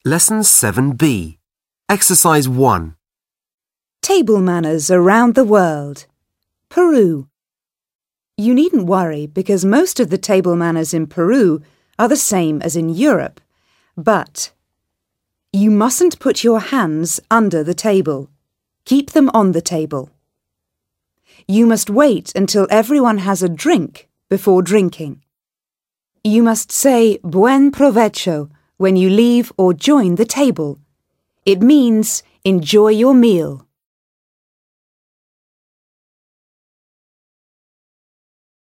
Lesson 7b. Exercise 1. Table manners around the world. Peru. You needn't worry because most of the table manners in Peru are the same as in Europe, but you mustn't put your hands under the table. Keep them on the table. You must wait until everyone has a drink before drinking. You must say buen provecho when you leave or join the table. It means enjoy your meal.